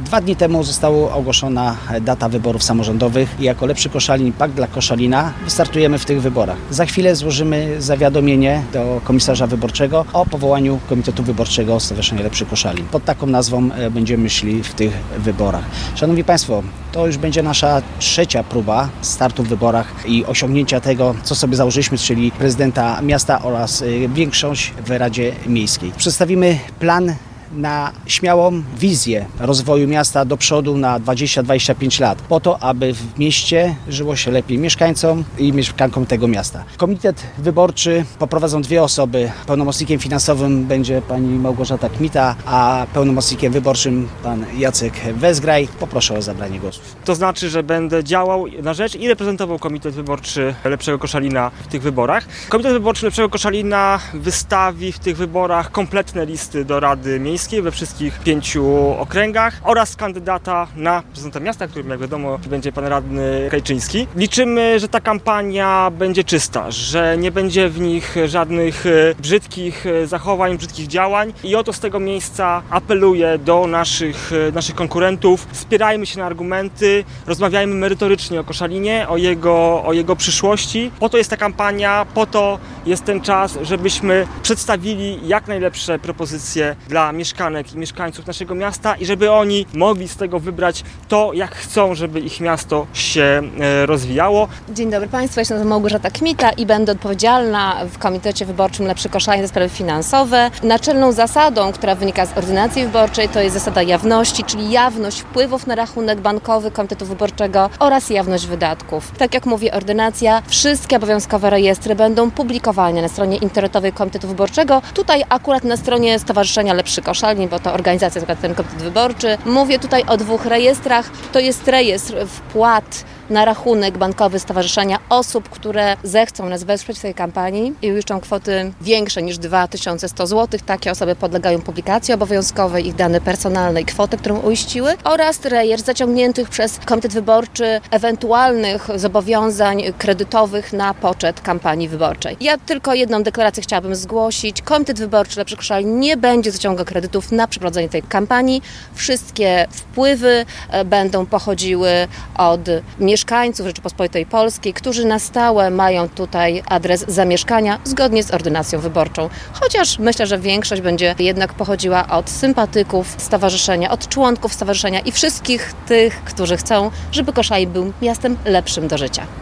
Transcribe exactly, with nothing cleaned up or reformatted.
Dwa dni temu została ogłoszona data wyborów samorządowych i jako Lepszy Koszalin, Pakt dla Koszalina wystartujemy w tych wyborach. Za chwilę złożymy zawiadomienie do komisarza wyborczego o powołaniu Komitetu Wyborczego Stowarzyszenia Lepszy Koszalin. Pod taką nazwą będziemy szli w tych wyborach. Szanowni Państwo, to już będzie nasza trzecia próba startu w wyborach i osiągnięcia tego, co sobie założyliśmy, czyli prezydenta miasta oraz większość w Radzie Miejskiej. Przedstawimy plan na śmiałą wizję rozwoju miasta do przodu na dwadzieścia do dwudziestu pięciu lat, po to, aby w mieście żyło się lepiej mieszkańcom i mieszkankom tego miasta. Komitet wyborczy poprowadzą dwie osoby. Pełnomocnikiem finansowym będzie pani Małgorzata Kmita, a pełnomocnikiem wyborczym pan Jacek Wezgraj. Poproszę o zabranie głosu. To znaczy, że będę działał na rzecz i reprezentował Komitet Wyborczy Lepszego Koszalina w tych wyborach. Komitet Wyborczy Lepszego Koszalina wystawi w tych wyborach kompletne listy do Rady Miejskiej we wszystkich pięciu okręgach oraz kandydata na prezydenta miasta, którym, jak wiadomo, będzie pan radny Krajczyński. Liczymy, że ta kampania będzie czysta, że nie będzie w nich żadnych brzydkich zachowań, brzydkich działań i oto z tego miejsca apeluję do naszych, naszych konkurentów. Spierajmy się na argumenty, rozmawiajmy merytorycznie o Koszalinie, o jego, o jego przyszłości. Po to jest ta kampania, po to jest ten czas, żebyśmy przedstawili jak najlepsze propozycje dla mieszkańców mieszkanek i mieszkańców naszego miasta i żeby oni mogli z tego wybrać to, jak chcą, żeby ich miasto się rozwijało. Dzień dobry Państwu, ja się nazywam Małgorzata Kmita i będę odpowiedzialna w Komitecie Wyborczym Lepszy Koszalin za sprawy finansowe. Naczelną zasadą, która wynika z ordynacji wyborczej, to jest zasada jawności, czyli jawność wpływów na rachunek bankowy Komitetu Wyborczego oraz jawność wydatków. Tak jak mówi ordynacja, wszystkie obowiązkowe rejestry będą publikowane na stronie internetowej Komitetu Wyborczego. Tutaj akurat na stronie Stowarzyszenia Lepszy Koszalin, bo to organizacja, ten komitet wyborczy. Mówię tutaj o dwóch rejestrach. To jest rejestr wpłat na rachunek bankowy stowarzyszenia osób, które zechcą nas wesprzeć w tej kampanii i uiszczą kwoty większe niż dwa tysiące sto złotych. Takie osoby podlegają publikacji obowiązkowej, ich dane personalne i kwotę, którą uiściły, oraz rejestr zaciągniętych przez komitet wyborczy ewentualnych zobowiązań kredytowych na poczet kampanii wyborczej. Ja tylko jedną deklarację chciałabym zgłosić. Komitet wyborczy Lepszy Koszalin nie będzie zaciągał kredytów na przeprowadzenie tej kampanii. Wszystkie wpływy będą pochodziły od mieszkańców mieszkańców Rzeczypospolitej Polskiej, którzy na stałe mają tutaj adres zamieszkania zgodnie z ordynacją wyborczą. Chociaż myślę, że większość będzie jednak pochodziła od sympatyków stowarzyszenia, od członków stowarzyszenia i wszystkich tych, którzy chcą, żeby Koszalin był miastem lepszym do życia.